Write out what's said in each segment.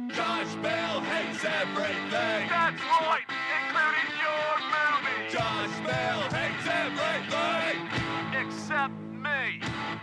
Josh Bell hates everything. That's right, including your movie. Josh Bell hates everything. Except me.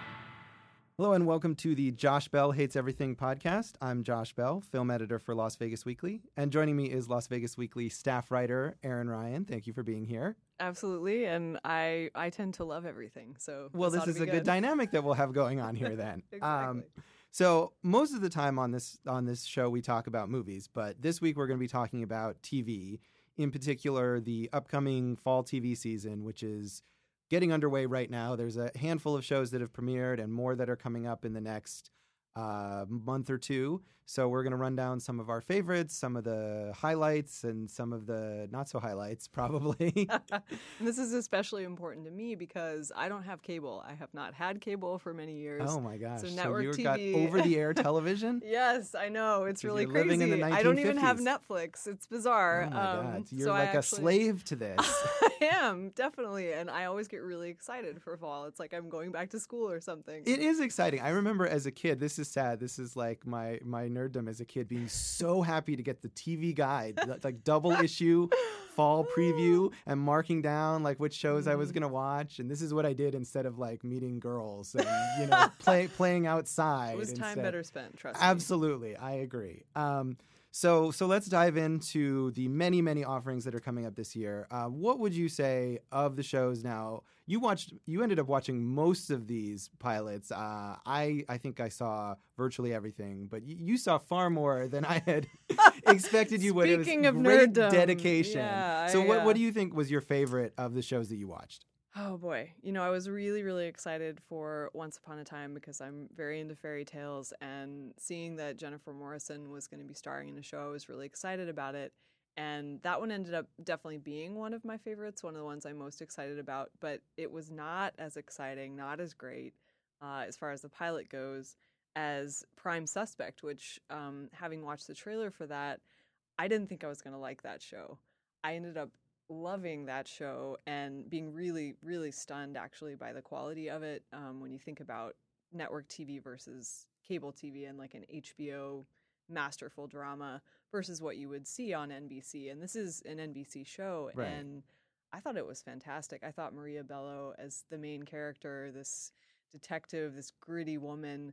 Hello and welcome to the Josh Bell Hates Everything podcast. I'm Josh Bell, film editor for Las Vegas Weekly. And joining me is Las Vegas Weekly staff writer Erin Ryan. Thank you for being here. Absolutely, and I tend to love everything. So Well, this is a good dynamic that we'll have going on here then. Exactly. So most of the time on this show we talk about movies, but this week we're going to be talking about TV, in particular the upcoming fall TV season, which is getting underway right now. There's a handful of shows that have premiered and more that are coming up in the next month or two. So we're going to run down some of our favorites, some of the highlights, and some of the not so highlights, probably. And this is especially important to me because I don't have cable. I have not had cable for many years. Oh my gosh! So network you've TV. got over-the-air television? Yes, I know. It's really you're crazy. living in the I don't even have 1950s. Netflix. It's bizarre. Oh my God! You're so like I a slave to this. I am, definitely. And I always get really excited for fall. It's like I'm going back to school or something. It is exciting. I remember as a kid, this is sad. This is like my nerddom as a kid, being so happy to get the TV guide, like double issue fall preview, and marking down like which shows I was going to watch. And this is what I did instead of like meeting girls and, playing outside. It was time instead. better spent, trust me. Absolutely. I agree. So let's dive into the many, many offerings that are coming up this year. What would you say of the shows now? You ended up watching most of these pilots. I think I saw virtually everything, but you saw far more than I had expected you would. Speaking It of was great nerddom, dedication. yeah, So what do you think was your favorite of the shows that you watched? Oh boy. I was really, really excited for Once Upon a Time because I'm very into fairy tales, and seeing that Jennifer Morrison was going to be starring in a show, I was really excited about it. And that one ended up definitely being one of my favorites, one of the ones I'm most excited about, but it was not as exciting, not as great as far as the pilot goes as Prime Suspect, which having watched the trailer for that, I didn't think I was going to like that show. I ended up loving that show and being really, really stunned actually by the quality of it when you think about network TV versus cable TV and like an HBO masterful drama versus what you would see on NBC. And this is an NBC show, Right. And I thought it was fantastic. I thought Maria Bello as the main character, this detective, this gritty woman,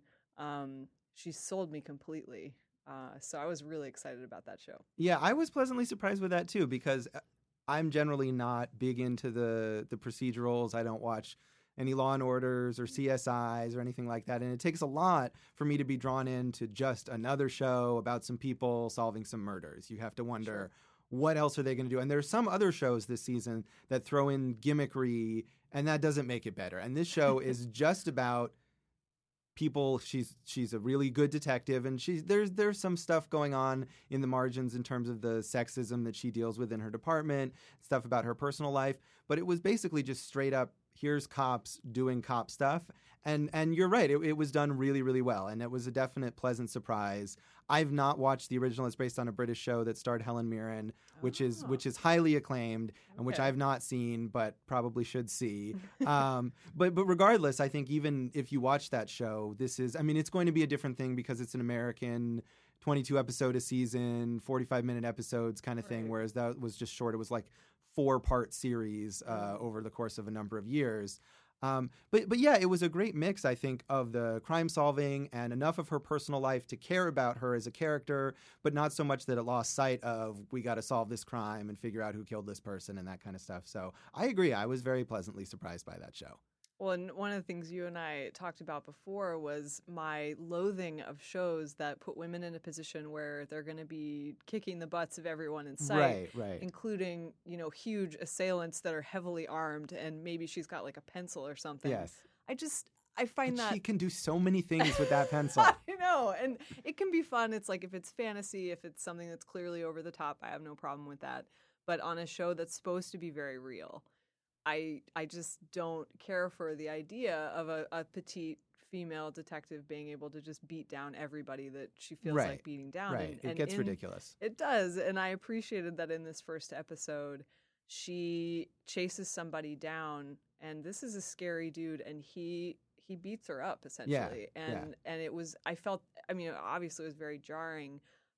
she sold me completely. So I was really excited about that show. Yeah, I was pleasantly surprised with that too, because I'm generally not big into the procedurals. I don't watch any Law and Orders or CSIs or anything like that. And it takes a lot for me to be drawn into just another show about some people solving some murders. You have to wonder, what else are they going to do? And there's some other shows this season that throw in gimmickry, and that doesn't make it better. And this show is just about people. She's a really good detective, and there's some stuff going on in the margins in terms of the sexism that she deals with in her department, stuff about her personal life. But it was basically just straight up, here's cops doing cop stuff. And you're right, it was done really, really well. And it was a definite pleasant surprise. I've not watched the original. It's based on a British show that starred Helen Mirren, which is highly acclaimed and which I've not seen, but probably should see. But regardless, I think even if you watch that show, it's going to be a different thing because it's an American 22 episode a season, 45-minute episodes kind of thing, whereas that was just short. It was like 4-part series over the course of a number of years. But yeah, it was a great mix, I think, of the crime solving and enough of her personal life to care about her as a character, but not so much that it lost sight of, we got to solve this crime and figure out who killed this person and that kind of stuff. So I agree. I was very pleasantly surprised by that show. Well, and one of the things you and I talked about before was my loathing of shows that put women in a position where they're going to be kicking the butts of everyone in sight, right. including, huge assailants that are heavily armed, and maybe she's got like a pencil or something. Yes. I find But that she can do so many things with that pencil. I know, and it can be fun. It's like if it's fantasy, if it's something that's clearly over the top, I have no problem with that. But on a show that's supposed to be very real, I just don't care for the idea of a petite female detective being able to just beat down everybody that she feels like beating down. Right. And it gets ridiculous. It does. And I appreciated that in this first episode, she chases somebody down, and this is a scary dude, and he beats her up essentially. And it was, obviously it was very jarring,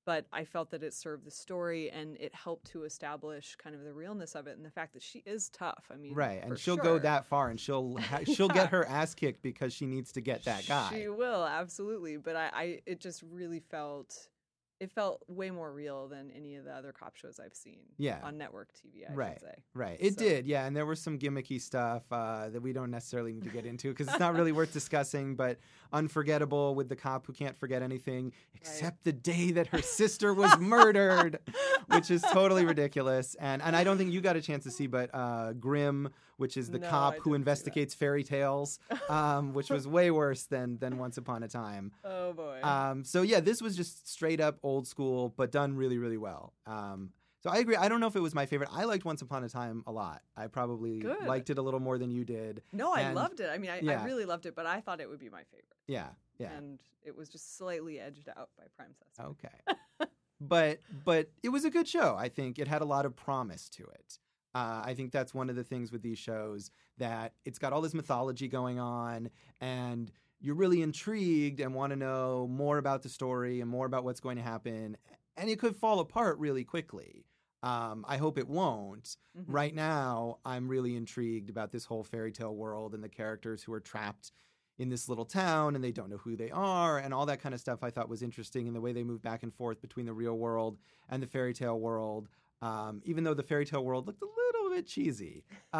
but I felt that it served the story and it helped to establish kind of the realness of it and the fact that she is tough. I mean, Right, and for she'll sure. go that far, and she'll get her ass kicked because she needs to get that guy. She will, absolutely. But it just really felt way more real than any of the other cop shows I've seen on network TV, I should say. Right. It did, yeah. And there was some gimmicky stuff that we don't necessarily need to get into because it's not really worth discussing, but unforgettable with the cop who can't forget anything except the day that her sister was murdered, which is totally ridiculous. And I don't think you got a chance to see, but Grimm, which is the cop who investigates fairy tales, which was way worse than Once Upon a Time. Oh, boy. So, yeah, this was just straight up old school, but done really, really well. So I agree. I don't know if it was my favorite. I liked Once Upon a Time a lot. I probably liked it a little more than you did. No, I loved it. I mean, I really loved it, but I thought it would be my favorite. Yeah. And it was just slightly edged out by Prime Suspect. Okay. But it was a good show. I think it had a lot of promise to it. I think that's one of the things with these shows, that it's got all this mythology going on and you're really intrigued and want to know more about the story and more about what's going to happen. And it could fall apart really quickly. I hope it won't. Mm-hmm. Right now, I'm really intrigued about this whole fairy tale world and the characters who are trapped in this little town and they don't know who they are and all that kind of stuff I thought was interesting, and the way they move back and forth between the real world and the fairy tale world. Even though the fairy tale world looked a little bit cheesy,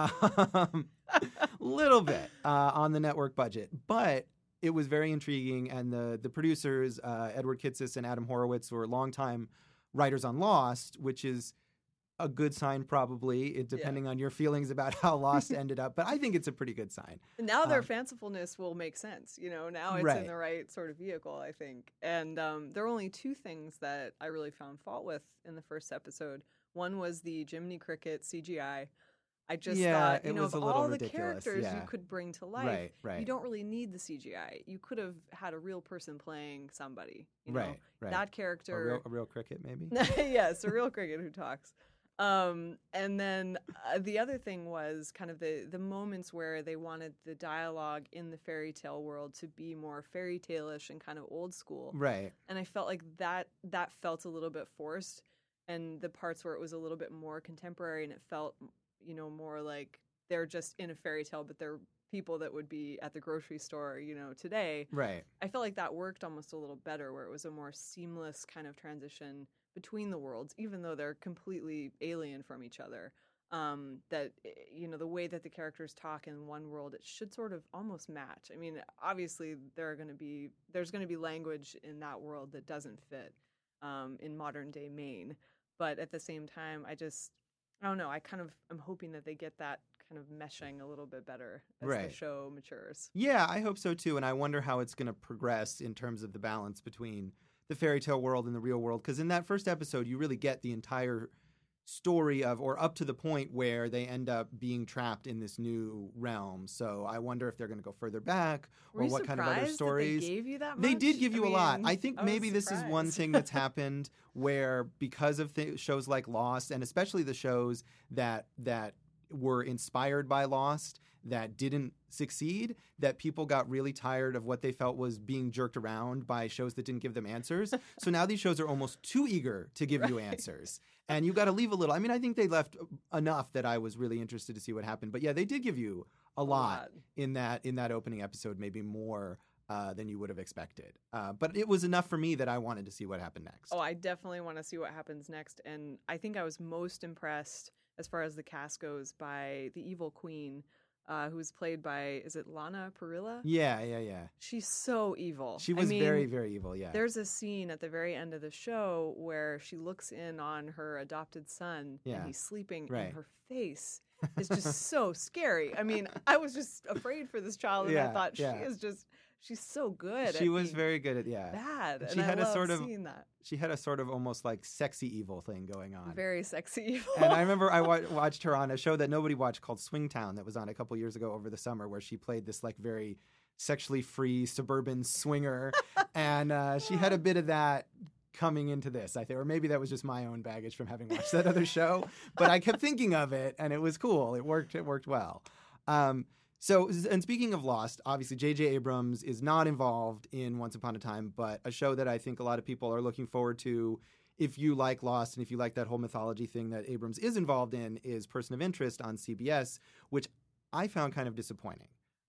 little bit on the network budget, but it was very intriguing. And the producers, Edward Kitsis and Adam Horowitz, were longtime writers on Lost, which is a good sign, probably, depending on your feelings about how Lost ended up. But I think it's a pretty good sign. Now their fancifulness will make sense. Now it's in the right sort of vehicle, I think. And there are only two things that I really found fault with in the first episode. One was the Jiminy Cricket CGI. I just thought, of all the characters you could bring to life, you don't really need the CGI. You could have had a real person playing somebody. Right. That character. A real cricket, maybe? Yes, a real cricket who talks. And then the other thing was kind of the moments where they wanted the dialogue in the fairy tale world to be more fairy tale-ish and kind of old school. Right. And I felt like that felt a little bit forced. And the parts where it was a little bit more contemporary and it felt, more like they're just in a fairy tale, but they're people that would be at the grocery store, today. Right. I felt like that worked almost a little better, where it was a more seamless kind of transition between the worlds, even though they're completely alien from each other. That, the way that the characters talk in one world, it should sort of almost match. I mean, obviously there's going to be language in that world that doesn't fit in modern day Maine. But at the same time, I don't know. I'm hoping that they get that kind of meshing a little bit better as the show matures. Yeah, I hope so too. And I wonder how it's going to progress in terms of the balance between the fairy tale world and the real world. Because in that first episode, you really get the entire story of, or up to the point where they end up being trapped in this new realm. So I wonder if they're going to go further back, or what kind of other stories. They gave you that much? They did give you a lot. I think maybe this is one thing that's happened where, because of shows like Lost, and especially the shows that were inspired by Lost that didn't succeed, that people got really tired of what they felt was being jerked around by shows that didn't give them answers. So now these shows are almost too eager to give you answers. And you got to leave a little. I mean, I think they left enough that I was really interested to see what happened. But yeah, they did give you a lot in that opening episode, maybe more than you would have expected. But it was enough for me that I wanted to see what happened next. Oh, I definitely want to see what happens next. And I think I was most impressed, as far as the cast goes, by the evil queen, who was played by, is it Lana Parrilla? Yeah. She's so evil. She was very, very evil, yeah. There's a scene at the very end of the show where she looks in on her adopted son, and he's sleeping, and her face is just so scary. I mean, I was just afraid for this child, and I thought, she's so good. She was very good at, bad. And I love seeing that. She had a sort of almost like sexy evil thing going on. Very sexy evil. And I remember I watched her on a show that nobody watched called Swingtown that was on a couple years ago over the summer, where she played this like very sexually free suburban swinger. And she had a bit of that coming into this, I think. Or maybe that was just my own baggage from having watched that other show. But I kept thinking of it, and it was cool. It worked well. So, and speaking of Lost, obviously J.J. Abrams is not involved in Once Upon a Time, but a show that I think a lot of people are looking forward to if you like Lost and if you like that whole mythology thing that Abrams is involved in is Person of Interest on CBS, which I found kind of disappointing.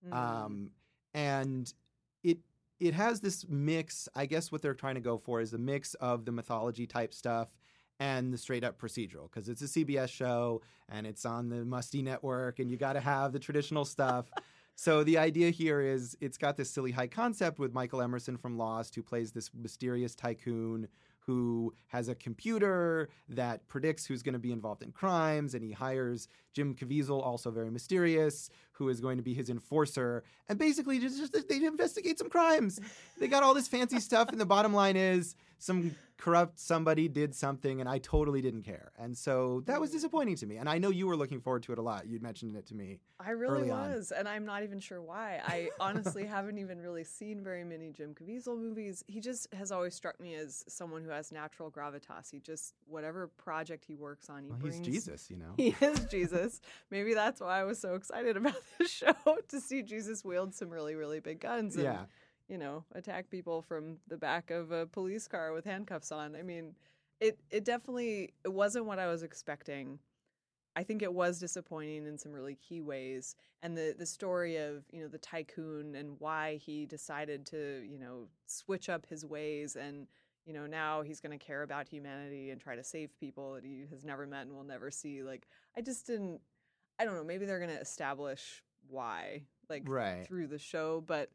And it has this mix. I guess what they're trying to go for is a mix of the mythology type stuff and the straight up procedural, because it's a CBS show and it's on the Musty Network and you got to have the traditional stuff. So the idea here is it's got this silly high concept with Michael Emerson from Lost, who plays this mysterious tycoon who has a computer that predicts who's going to be involved in crimes, and he hires Jim Caviezel, also very mysterious, who is going to be his enforcer. And basically, just they investigate some crimes. They got all this fancy stuff, and the bottom line is some corrupt somebody did something, and I totally didn't care. And so that was disappointing to me. And I know you were looking forward to it a lot. You'd mentioned it to me. I really early on. was, and I'm not even sure why. I honestly haven't even really seen very many Jim Caviezel movies. He just has always struck me as someone who has natural gravitas. He just, whatever project he works on, He's Jesus, you know. He is Jesus. Maybe that's why I was so excited about this show, to see Jesus wield some really, really big guns and, you know, attack people from the back of a police car with handcuffs on. I mean, it definitely, it wasn't what I was expecting. I think it was disappointing in some really key ways. And the story of, you know, the tycoon and why he decided to, you know, switch up his ways and, you know, now he's going to care about humanity and try to save people that he has never met and will never see. Like, I don't know, maybe they're going to establish why, like, through the show. But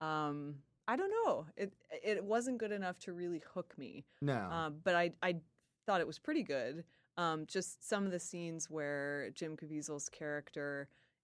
I don't know. It wasn't good enough to really hook me. No. But I thought it was pretty good. Just some of the scenes where Jim Caviezel's character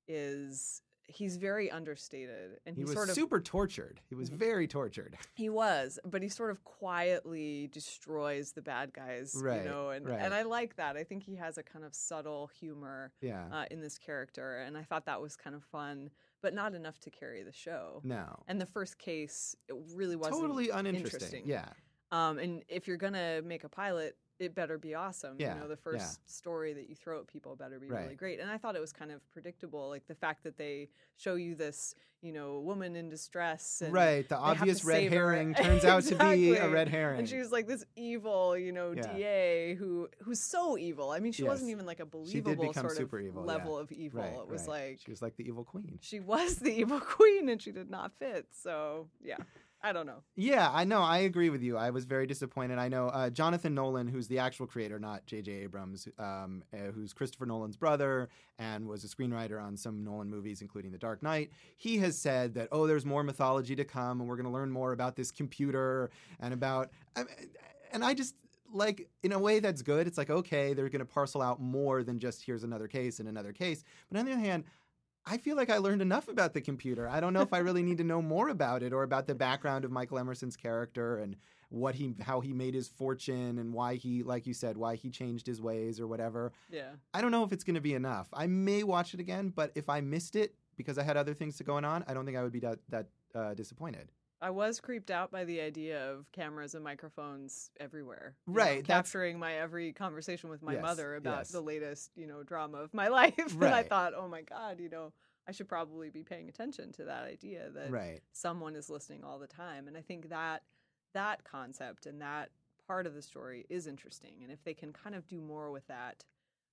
he's very understated. And he was super tortured. He was very tortured. He was, but he sort of quietly destroys the bad guys, you know, and I like that. I think he has a kind of subtle humor in this character, and I thought that was kind of fun, but not enough to carry the show. No. And the first case, it really wasn't totally uninteresting. Yeah. And if you're going to make a pilot, it better be awesome. Yeah, you know, the first story that you throw at people better be really great. And I thought it was kind of predictable, like the fact that they show you this, you know, woman in distress. And the obvious red herring turns out to be a red herring. And she's like this evil, you know, DA who's so evil. I mean, she wasn't even like a believable sort of evil, level of evil. It was like... She was like the evil queen. She was the evil queen and she did not fit. So, yeah. I don't know. Yeah, I know. I agree with you. I was very disappointed. I know Jonathan Nolan, who's the actual creator, not J.J. Abrams, who's Christopher Nolan's brother and was a screenwriter on some Nolan movies, including The Dark Knight. He has said that, there's more mythology to come and we're going to learn more about this computer and about... And I just... like, in a way that's good. It's like, okay, they're going to parcel out more than just here's another case and another case. But on the other hand, I feel like I learned enough about the computer. I don't know if I really need to know more about it or about the background of Michael Emerson's character and how he made his fortune and why he, like you said, why he changed his ways or whatever. Yeah. I don't know if it's going to be enough. I may watch it again, but if I missed it because I had other things going on, I don't think I would be that disappointed. I was creeped out by the idea of cameras and microphones everywhere. Capturing my every conversation with my mother about the latest, you know, drama of my life. And I thought, oh my God, you know, I should probably be paying attention to that idea that someone is listening all the time. And I think that concept and that part of the story is interesting. And if they can kind of do more with that,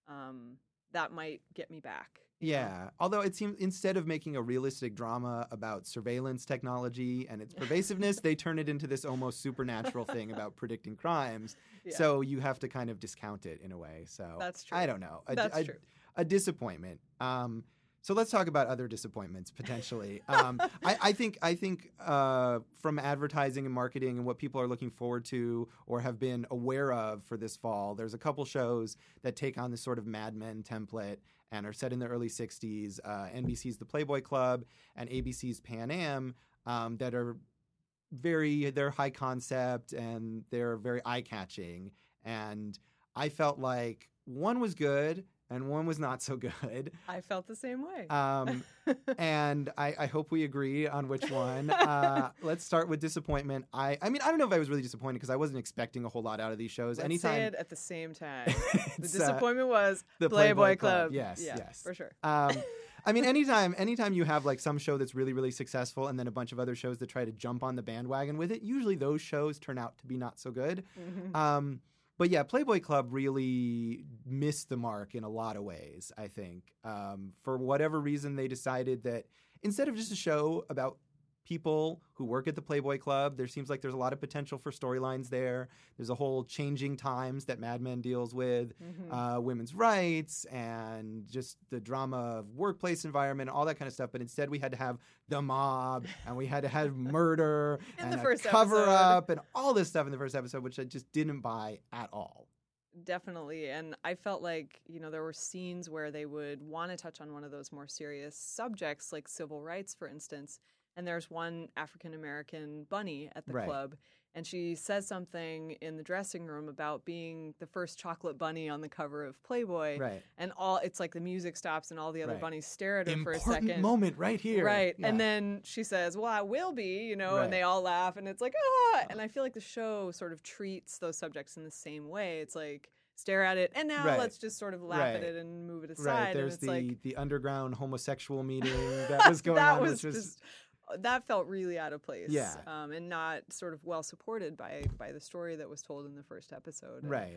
that might get me back. Yeah, although it seems instead of making a realistic drama about surveillance technology and its pervasiveness, they turn it into this almost supernatural thing about predicting crimes. Yeah. So you have to kind of discount it in a way. So that's true. I don't know. That's true. A disappointment. So let's talk about other disappointments potentially. I think from advertising and marketing and what people are looking forward to or have been aware of for this fall, there's a couple shows that take on this sort of Mad Men template and are set in the early 60s. NBC's The Playboy Club and ABC's Pan Am that are they're high concept and they're very eye-catching. And I felt like one was good and one was not so good. I felt the same way. And I hope we agree on which one. Let's start with disappointment. I mean, I don't know if I was really disappointed because I wasn't expecting a whole lot out of these shows. Let's say it at the same time. The disappointment was the Playboy Club. Yes, yeah, yes. for sure. I mean, anytime you have like some show that's really, really successful and then a bunch of other shows that try to jump on the bandwagon with it, usually those shows turn out to be not so good. Mm-hmm. But yeah, Playboy Club really missed the mark in a lot of ways, I think. For whatever reason, they decided that instead of just a show about people who work at the Playboy Club, there seems like there's a lot of potential for storylines there. There's a whole changing times that Mad Men deals with, women's rights and just the drama of workplace environment, all that kind of stuff. But instead we had to have the mob and we had to have murder and a cover-up and all this stuff in the first episode, which I just didn't buy at all. Definitely. And I felt like, there were scenes where they would want to touch on one of those more serious subjects, like civil rights, for instance. And there's one African-American bunny at the club, and she says something in the dressing room about being the first chocolate bunny on the cover of Playboy. Right. And it's like the music stops and all the other bunnies stare at her for a Important second. moment right here. Right. Yeah. And then she says, well, I will be, Right. and they all laugh, and it's like, ah! And I feel like the show sort of treats those subjects in the same way. It's like, stare at it, and now let's just sort of laugh at it and move it aside. Right. There's and it's the underground homosexual meeting that was going on. Was just... That felt really out of place, yeah, and not sort of well supported by the story that was told in the first episode. Right.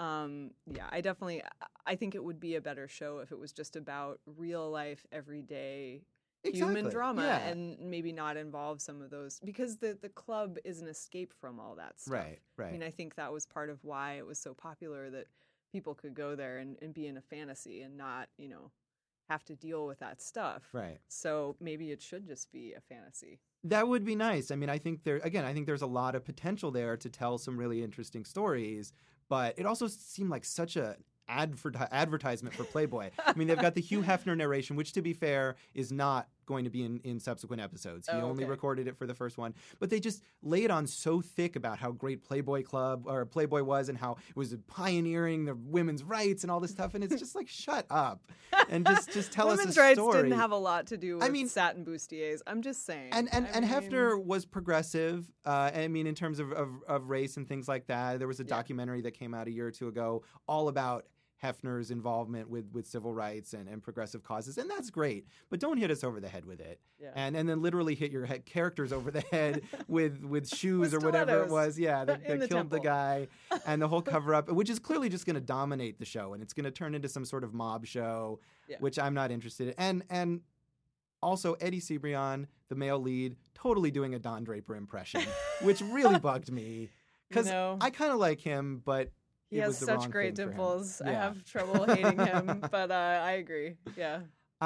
I think it would be a better show if it was just about real life, everyday human drama, and maybe not involve some of those, because the club is an escape from all that stuff. Right. I mean, I think that was part of why it was so popular, that people could go there and be in a fantasy and not, have to deal with that stuff. Right. So maybe it should just be a fantasy. That would be nice. I mean, I think there's a lot of potential there to tell some really interesting stories, but it also seemed like such a advertisement for Playboy. I mean, they've got the Hugh Hefner narration, which, to be fair, is not going to be in subsequent episodes. He only recorded it for the first one. But they just lay it on so thick about how great Playboy was and how it was pioneering the women's rights and all this stuff. And it's just like, shut up and just tell us a story. Women's rights didn't have a lot to do with satin bustiers. I'm just saying. And Hefner was progressive. In terms of race and things like that. There was a documentary that came out a year or two ago all about Hefner's involvement with civil rights and progressive causes, and that's great. But don't hit us over the head with it, and then literally hit your characters over the head with shoes or whatever it was, that killed temple. the guy, and the whole cover up, which is clearly just going to dominate the show, and it's going to turn into some sort of mob show, which I'm not interested in, and also Eddie Cibrian, the male lead, totally doing a Don Draper impression, which really bugged me because I kind of like him, but. He has such great dimples. I have trouble hating him, but I agree. Yeah.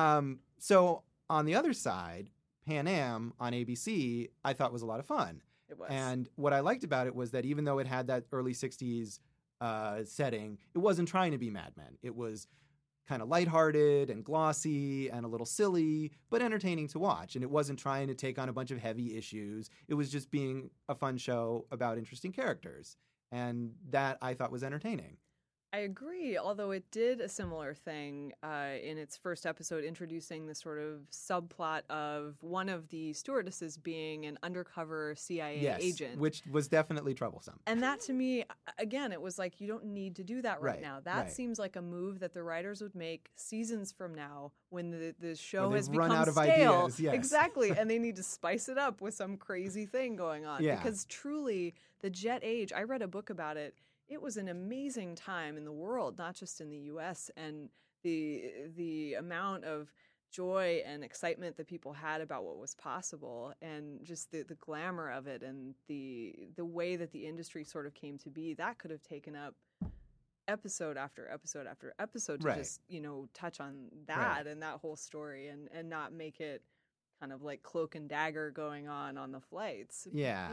So on the other side, Pan Am on ABC, I thought was a lot of fun. It was. And what I liked about it was that even though it had that early 60s setting, it wasn't trying to be Mad Men. It was kind of lighthearted and glossy and a little silly, but entertaining to watch. And it wasn't trying to take on a bunch of heavy issues. It was just being a fun show about interesting characters. And that I thought was entertaining. I agree, although it did a similar thing in its first episode, introducing the sort of subplot of one of the stewardesses being an undercover CIA agent. Which was definitely troublesome. And that, to me, again, it was like, you don't need to do that right now. That seems like a move that the writers would make seasons from now when the show has become run out of stale. Ideas, yes. Exactly, and they need to spice it up with some crazy thing going on. Yeah. Because truly, the jet age, I read a book about it. It was an amazing time in the world, not just in the U.S., and the amount of joy and excitement that people had about what was possible, and just the glamour of it, and the way that the industry sort of came to be, that could have taken up episode after episode after episode to just, touch on that and that whole story, and not make it kind of like Cloak and Dagger going on the flights. Yeah.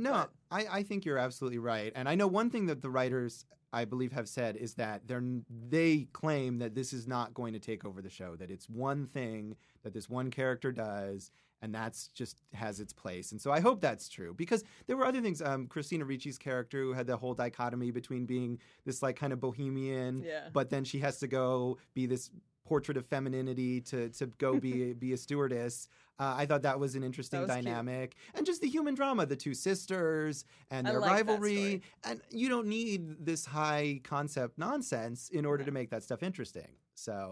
I think you're absolutely right. And I know one thing that the writers, I believe, have said is that they claim that this is not going to take over the show, that it's one thing that this one character does, and that's just has its place. And so I hope that's true, because there were other things. Christina Ricci's character, who had the whole dichotomy between being this like kind of bohemian, but then she has to go be this portrait of femininity to go be a stewardess. I thought that was an interesting dynamic. Cute. And just the human drama, the two sisters and their rivalry. And you don't need this high concept nonsense in order to make that stuff interesting. So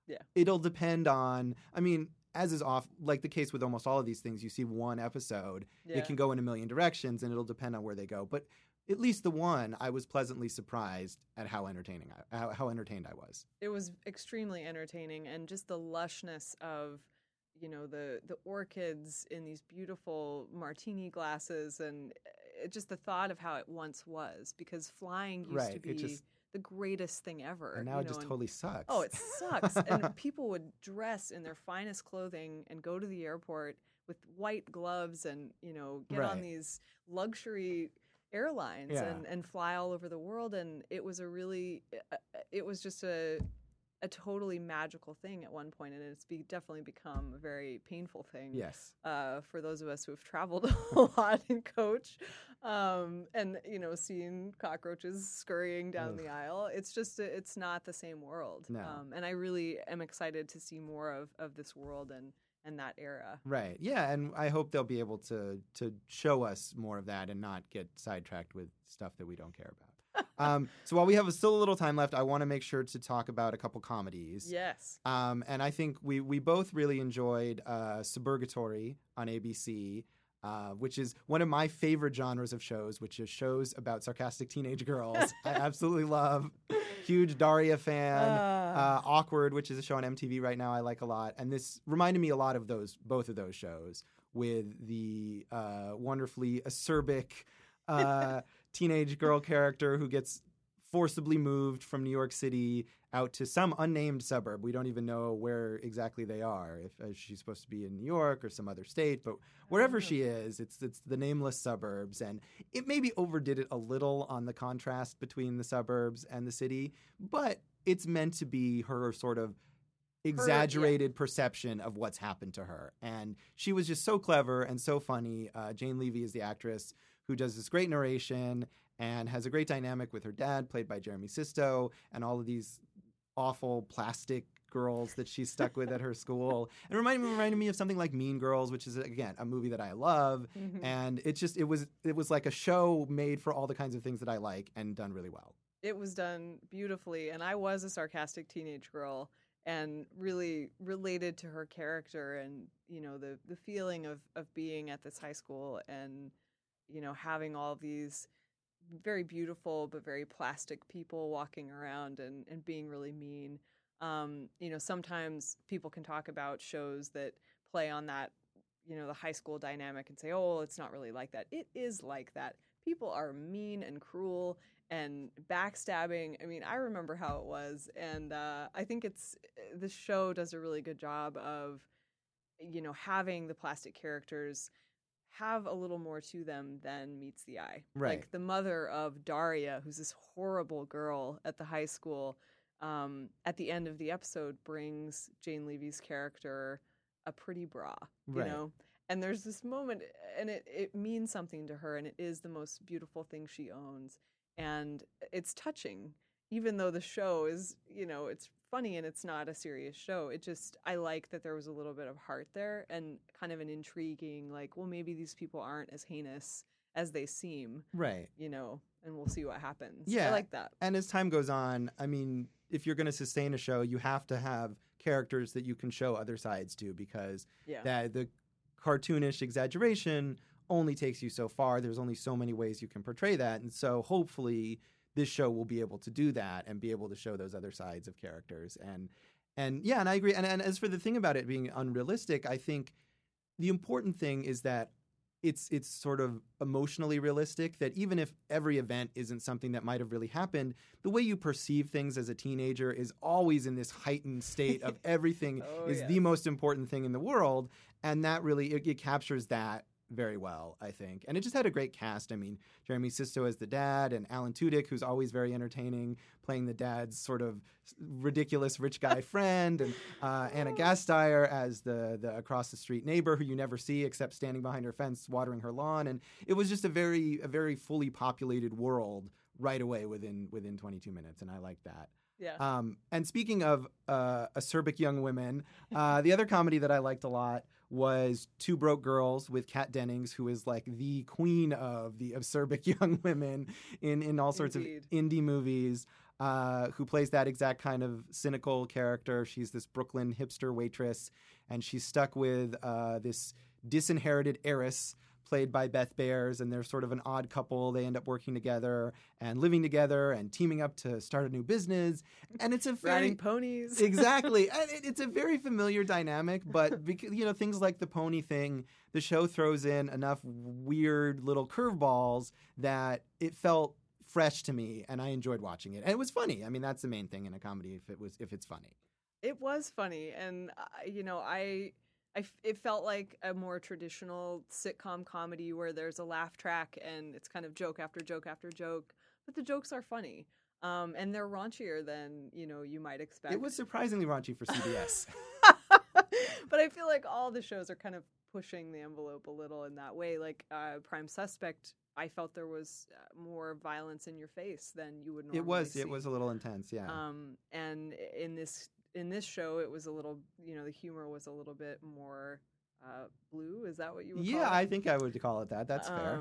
Yeah. It'll depend on, I mean, as is off, like the case with almost all of these things, you see one episode, Yeah. it can go in a million directions and it'll depend on where they go. But at least the one, I was pleasantly surprised at how entertained I was. It was extremely entertaining, and just the lushness of, the orchids in these beautiful martini glasses, and just the thought of how it once was, because flying used to be the greatest thing ever. And now it just totally sucks. Oh, it sucks. And people would dress in their finest clothing and go to the airport with white gloves and, get on these luxury airlines and fly all over the world. And it was it was just a totally magical thing at one point, and it's definitely become a very painful thing. Yes. For those of us who have traveled a lot in coach, and seeing cockroaches scurrying down the aisle, it's just it's not the same world. No. And I really am excited to see more of this world and that era. Right. Yeah, and I hope they'll be able to show us more of that and not get sidetracked with stuff that we don't care about. So while we have still a little time left, I want to make sure to talk about a couple comedies. Yes. And I think we both really enjoyed Suburgatory on ABC, which is one of my favorite genres of shows, which is shows about sarcastic teenage girls. I absolutely love. Huge Daria fan. Awkward, which is a show on MTV right now, I like a lot. And this reminded me a lot of both of those shows, with the wonderfully acerbic teenage girl character who gets forcibly moved from New York City out to some unnamed suburb. We don't even know where exactly they are, if she's supposed to be in New York or some other state, but wherever she is, it's the nameless suburbs. And it maybe overdid it a little on the contrast between the suburbs and the city, but it's meant to be her sort of exaggerated perception of what's happened to her. And she was just so clever and so funny. Jane Levy is the actress who does this great narration and has a great dynamic with her dad, played by Jeremy Sisto, and all of these awful plastic girls that she's stuck with at her school. And it reminded me of something like Mean Girls, which is, again, a movie that I love. Mm-hmm. And it was like a show made for all the kinds of things that I like and done really well. It was done beautifully, and I was a sarcastic teenage girl and really related to her character and, the feeling of being at this high school and, having all these very beautiful but very plastic people walking around and being really mean. Sometimes people can talk about shows that play on that, the high school dynamic and say, oh, it's not really like that. It is like that. People are mean and cruel and backstabbing. I mean, I remember how it was. And I think the show does a really good job of, having the plastic characters have a little more to them than meets the eye. Right. Like the mother of Daria, who's this horrible girl at the high school, at the end of the episode brings Jane Levy's character a pretty bra, you know? And there's this moment, and it means something to her, and it is the most beautiful thing she owns. And it's touching, even though the show is, it's funny and it's not a serious show. I like that there was a little bit of heart there and kind of an intriguing, like, well, maybe these people aren't as heinous as they seem. Right. And we'll see what happens. Yeah. I like that. And as time goes on, I mean, if you're going to sustain a show, you have to have characters that you can show other sides to, because the cartoonish exaggeration only takes you so far. There's only so many ways you can portray that. And so hopefully this show will be able to do that and be able to show those other sides of characters. And I agree. And as for the thing about it being unrealistic, I think the important thing is that it's sort of emotionally realistic, that even if every event isn't something that might have really happened, the way you perceive things as a teenager is always in this heightened state of everything the most important thing in the world. And that really, it captures that very well, I think. And it just had a great cast. I mean, Jeremy Sisto as the dad, and Alan Tudyk, who's always very entertaining, playing the dad's sort of ridiculous rich guy friend, and Anna Gasteyer as the across the street neighbor who you never see except standing behind her fence watering her lawn. And it was just a very fully populated world right away within 22 minutes, and I liked that. Yeah. And speaking of acerbic young women, the other comedy that I liked a lot was Two Broke Girls with Kat Dennings, who is like the queen of the acerbic young women in all sorts of indie movies. who plays that exact kind of cynical character. She's this Brooklyn hipster waitress, and she's stuck with this disinherited heiress played by Beth Bayers, and they're sort of an odd couple. They end up working together and living together and teaming up to start a new business. And it's a very... Riding ponies. Exactly. And it's a very familiar dynamic, but because, things like the pony thing, the show throws in enough weird little curveballs that it felt fresh to me, and I enjoyed watching it. And it was funny. I mean, that's the main thing in a comedy, if it's funny. It was funny, and it felt like a more traditional sitcom comedy where there's a laugh track and it's kind of joke after joke after joke, but the jokes are funny. And they're raunchier than, you might expect. It was surprisingly raunchy for CBS. But I feel like all the shows are kind of pushing the envelope a little in that way. Like Prime Suspect, I felt there was more violence in your face than you would normally see. It was a little intense, yeah. And in this show, it was a little, the humor was a little bit more blue. Is that what you would call it? Yeah, I think I would call it that. That's fair.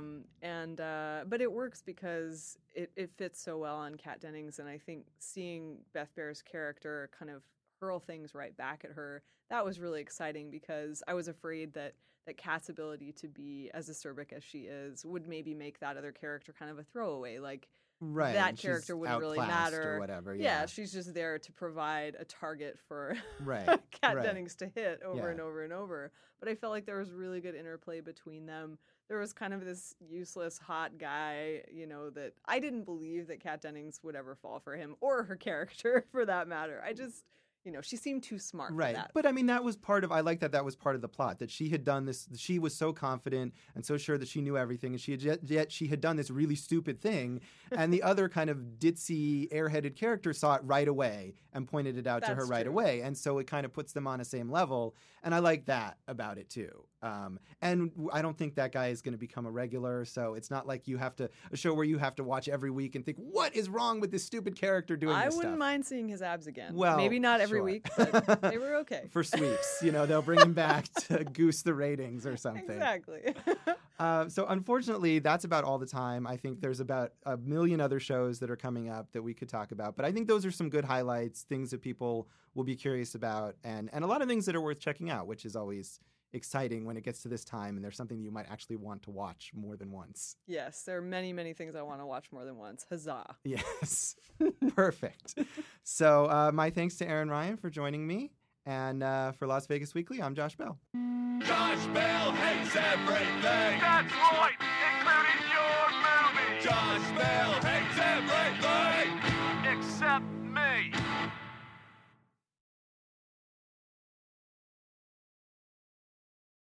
But it works because it fits so well on Kat Dennings, and I think seeing Beth Bayers' character kind of hurl things right back at her, that was really exciting because I was afraid that Kat's ability to be as acerbic as she is would maybe make that other character kind of a throwaway. Like, right, that character wouldn't really matter. Or whatever. Yeah, she's just there to provide a target for Kat Dennings to hit over and over and over. But I felt like there was really good interplay between them. There was kind of this useless hot guy, that I didn't believe that Kat Dennings would ever fall for him or her character for that matter. I just... she seemed too smart for that. But I mean, I like that was part of the plot, that she had done this, she was so confident and so sure that she knew everything, and yet she had done this really stupid thing, and the other kind of ditzy, airheaded character saw it right away and pointed it out to her right away, and so it kind of puts them on the same level, and I like that about it too. And I don't think that guy is going to become a regular, so it's not like a show where you have to watch every week and think, what is wrong with this stupid character doing this stuff? I wouldn't mind seeing his abs again. Well, maybe not every week, but they were okay. For sweeps, they'll bring him back to goose the ratings or something. Exactly. So unfortunately, that's about all the time. I think there's about a million other shows that are coming up that we could talk about, but I think those are some good highlights, things that people will be curious about, and a lot of things that are worth checking out, which is always exciting when it gets to this time and there's something you might actually want to watch more than once. Yes, there are many, many things I want to watch more than once. Huzzah. Yes. Perfect. So my thanks to Erin Ryan for joining me. And for Las Vegas Weekly, I'm Josh Bell. Josh Bell hates everything.